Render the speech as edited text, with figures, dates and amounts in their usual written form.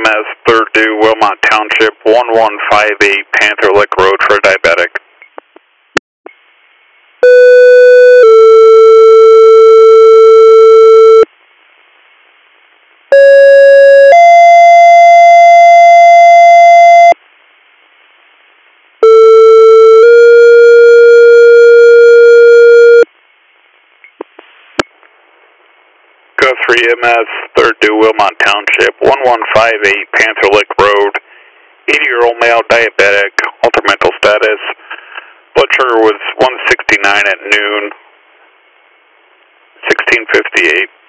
EMS, 3rd due, Wilmot Township, 1158 Panther Lick Road for a diabetic. Go 3 EMS, 3rd due, Wilmot Township, 1158 Panther Lick Road, 80-year-old male diabetic, altered mental status. Blood sugar was 169 at noon, 1658.